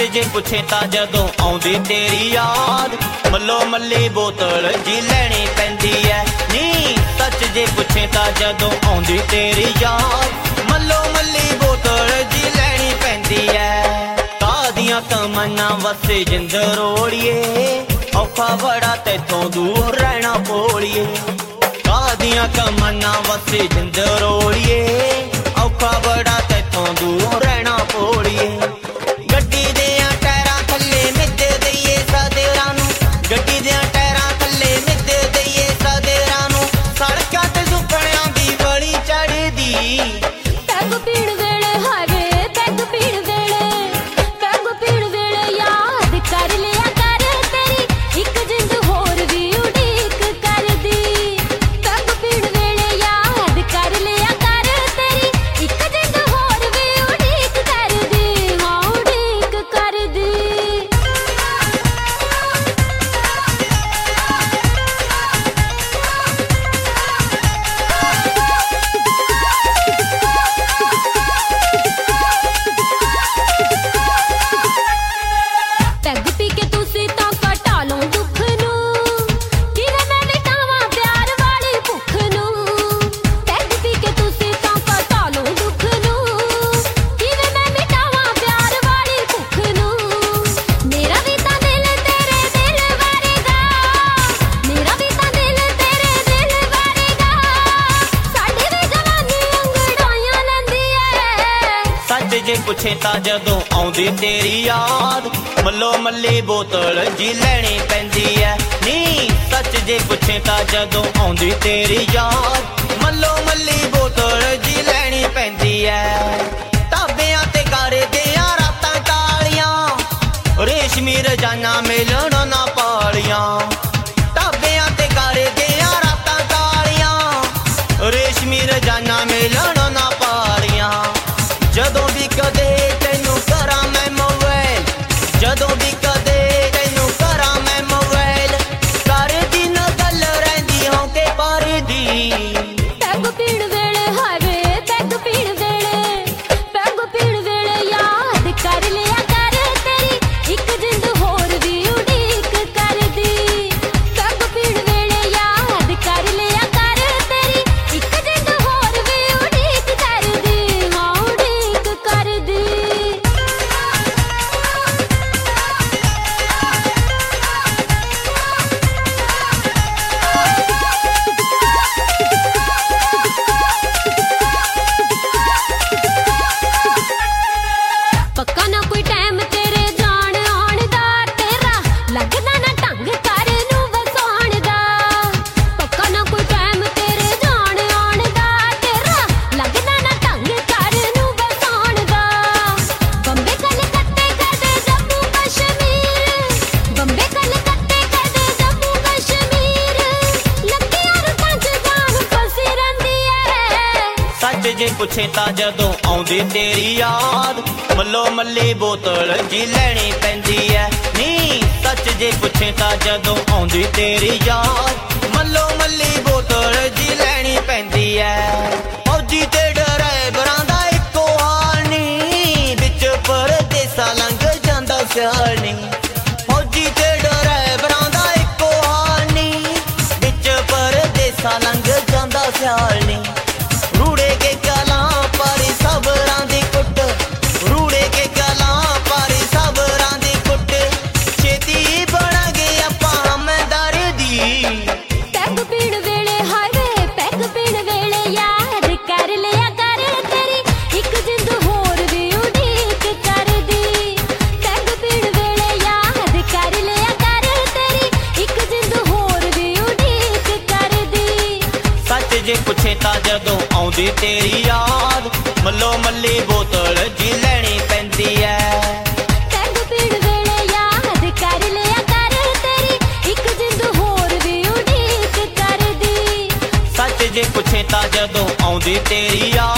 जे पुछे तां जदों आउंदी तेरी याद मल्लो मल्ली बोतल जी लैनी पैंदी ऐ नी। सच जे पुछे तां जदों आउंदी तेरी याद मल्लो मल्ली बोतल जी लैनी पैंदी ऐ। तादियां तमन्ना वसे जिंद रोड़िए औखा बड़ा तैथों दूर रहना पोड़िए। तादियां तमन्ना वसे जिंद रोड़िए औखा बड़ा तैथों दूर रहना पोड़िए। गड्डी देयां टायरां थल्ले मिद दईए सदेरां नूं गड्डी देयां टायरां थल्ले मिद दईए सदेरां नूं सड़कां ते सुपणियां दी बड़ी चढ़दी। पैग पीण वेले हावे पैग पीण वेले याद कर लिया कर तेरी इक जिंद होर भी उड़ीक करदी। पैग पीण वेले याद कर लिया कर तेरी इक जिंद होर भी उड़ीक करदी। हाँ उड़ीक करदी। पैग पी के तुसी तां घटा लो दुख नूं किवें मैं मिटावां प्यार वाली भुख नूं। पैग पी के तुसी तां घटा लो दुख नूं किवें मैं मिटावां प्यार वाली भुख नूं। मेरा भी तां दिल तेरे दिल वारेगा मेरा भी तां दिल तेरे दिल वारेगा। साडी भी जवानी अंगड़ाइयां लैंदी ऐ। सच जे पुछे तां जदों आउंदी तेरी याद मल्लो मल्ली बोतल जी लैनी पैंदी ऐ नी। सच जे पुछे तां जदों आउंदी तेरी याद मल्लो मल्ली बोतल जी लैनी पैंदी ऐ। ढाबियां ते करदियां रातां कालियां रेशमी रजाना मिलण ना पालियां। ढाबियां ते करदियां रातां कालियां रेशमी रजाना मिलण ना पालियां। जदों भी कदे तैनूं करां मैं मोबाइल जदों भी कदे तैनूं करां मैं मोबाइल करदी न गल रहिंदी होके परदी। पैग पीण वेले हावे पैग पीण वेले याद कर लिया कर तेरी इक जिंद होर भी उड़ीक करदी। पैग पीण वेले याद कर लिया कर तेरी इक जिंद होर भी उड़ीक करदी। हाँ उड़ीक करदी। पक्का ना कोई टाइम तेरे जान आण दा तेरा लगदा ना ढंग कर नूं वसाण दा। पक्का ना कोई टाइम तेरे जान आण दा तेरा लगदा ना ढंग कर नूं वसाण दा। बंबे कलकत्ते कदे जम्मू कश्मीर बंबे कलकत्ते कदे जम्मू कश्मीर लगियां रुतां च जान फसी रहिंदी ऐ। सच जे पुछे तां जदों आउंदी तेरी याद मल्लो मल्ली बोतल जी लैनी पैंदी ऐ नी। सच जे पुछे तां जदों आउंदी तेरी याद मल्लो मल्ली बोतल जी लैनी पैंदी ऐ। फौजी ते ड्राइवरां दा इक्को हाल नी बिच परदेसा लंघ जांदा सियाल नी। फौजी ते ड्राइवरां दा इक्को हाल नी बिच परदेसा लंघ जांदा सियाल नी। रूड़े के गलां पारी सबरां दी कुट रूड़े के गलां पारी सबरां दी कुट छेती बण गए आपां मैं दर्दी। पैग पीण वेले हावे पैग पीण वेले याद कर लिया कर तेरी इक जिंद होर भी उड़ीक करदी। पैग पीण वेले याद कर लिया कर तेरी इक जिंद होर भी उड़ीक करदी। सच जे पुछे तां जदों आउंदी तेरी याद मल्लो मल्ली बोतल जी लैनी पैंदी ऐ। पैग पीण वेले याद कर लिया कर तेरी इक जिंद होर भी उड़ीक करदी। सच जे पुछे तां जदों आउंदी तेरी याद